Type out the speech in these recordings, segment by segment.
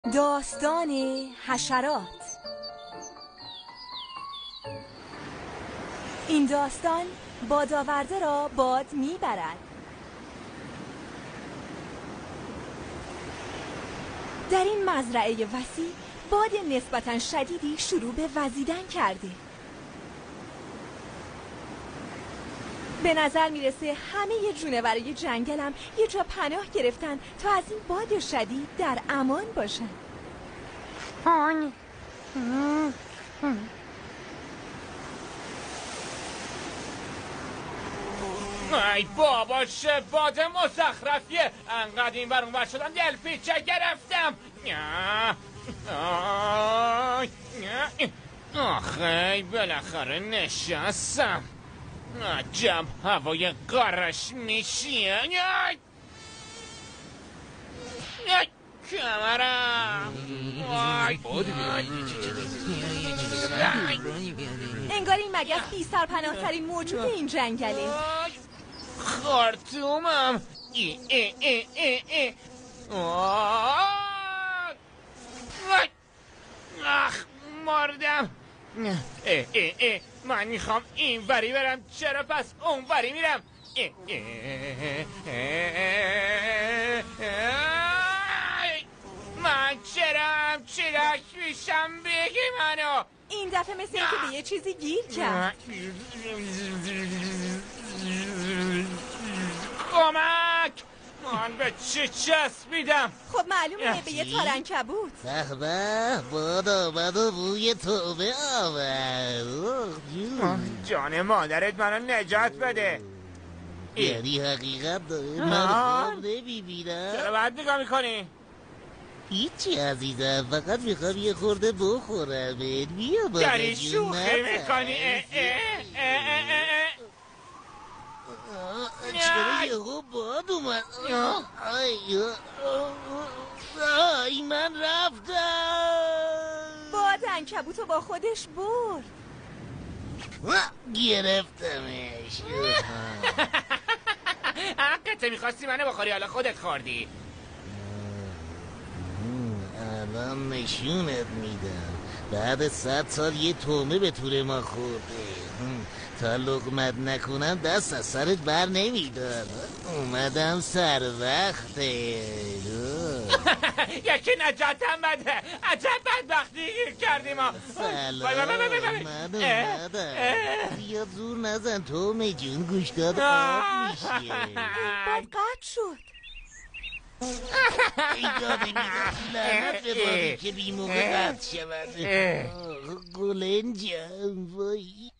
داستان حشرات. این داستان بادآورده را باد میبرد. در این مزرعه وسیع باد نسبتاً شدیدی شروع به وزیدن کرده. به نظر میرسه همه جونورای جنگلم یه جا پناه گرفتن تا از این باد شدید در امان باشن. ای بابا چه باد مزخرفیه، انقدر این بر اون ور شدم دلپیچه گرفتم. آخه بالاخره نشستم. عجب هوای قارش میشیه. کمرم انگار این مگس بی سرپناه ترین موجود این جنگله. خارتومم. آخ مردم. من میخوام این وری برم، چرا پس اون وری میرم؟ من چرا چرک میشم؟ بگی منو. این دفعه مثل اینکه به یه چیزی گیر کرد. کمک! من به چی چسبیدم؟ خب معلومه به یه تارنکبوت. به به، باد آمد و بوی توبه آمد. جان مادرت منو نجات بده. یعنی حقیقت داره من خواب نمیبینم. چرا باید نگاه میکنی؟ هیچی عزیزم، فقط میخوام یه خورده بخورم. بیا بابا داری جون، شوخی میکنی؟ چرا یهو باد اومد؟ آی من رفتم. باد عنکبوتو با خودش برد. گرفتمش. حقته، میخواستی منو بخوری، حالا خودت خوردی. الان نشونت میدم. بعد 100 سال یه تومه به طور ما خورده. تا لقمت نکنم دست از سرت بر نمیدار. اومدم سر وقته. یکی نجاتم بده. عجب بدبختی گیر کردیم ما. سلام من اومدم. زیاد زور نزن تومه جون، گوشتات آب میشه. باد قطع شد. ایجاده میدم لعنت به بادی که بی موقع قطع شود. گلنجم وای.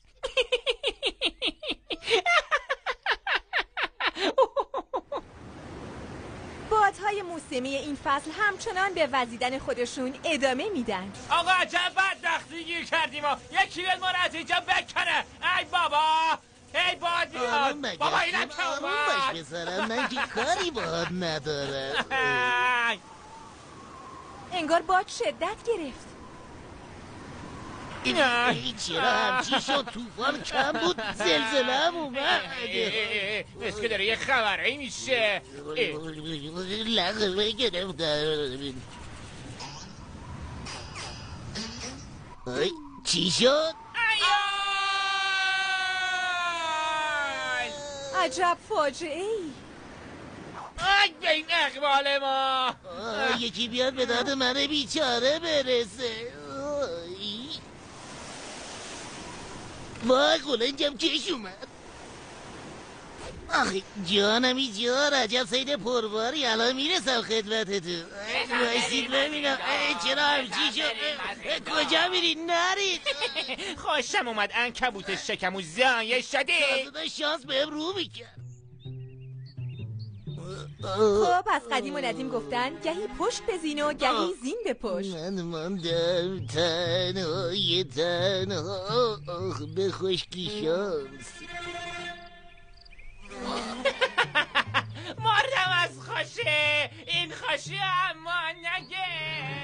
بادهای موسمی این فصل همچنان به وزیدن خودشون ادامه میدن. آقا عجب بدبختی گیر کردیم ما. یکی بیاد ما رو از اینجا بکنه. ای بابا، ای باد بیاد. بابا اینم که آروم باش بسرم، من که کاری باهات ندارم. انگار باد شدت گرفت. چرا همچی شد؟ طوفان کم بود، زلزله هم اومد. بس که داره یه خبرهایی میشه. لغمه گرفتم. چی شد؟ عجب فاجعه ای. به این اقبال ما. یکی بیاد به داد من بیچاره برسه. وای قلنجم کش اومد. آخه جانمی جان، عجب سید پرواری. الان میرسم خدمتتون. بایستید ببینم چرا همچی شد. کجا میرید؟ نرید. خوشم اومد عنکبوت شکم و زایه شدی. تازه شانس بهم رو میکرد. خب از قدیم و ندیم گفتن گهی پشت بزین و گهی زین به پشت. من ماندم تنهای تنها. به خشکی شانس. مردم از خوشی. این خوشی اما نگه.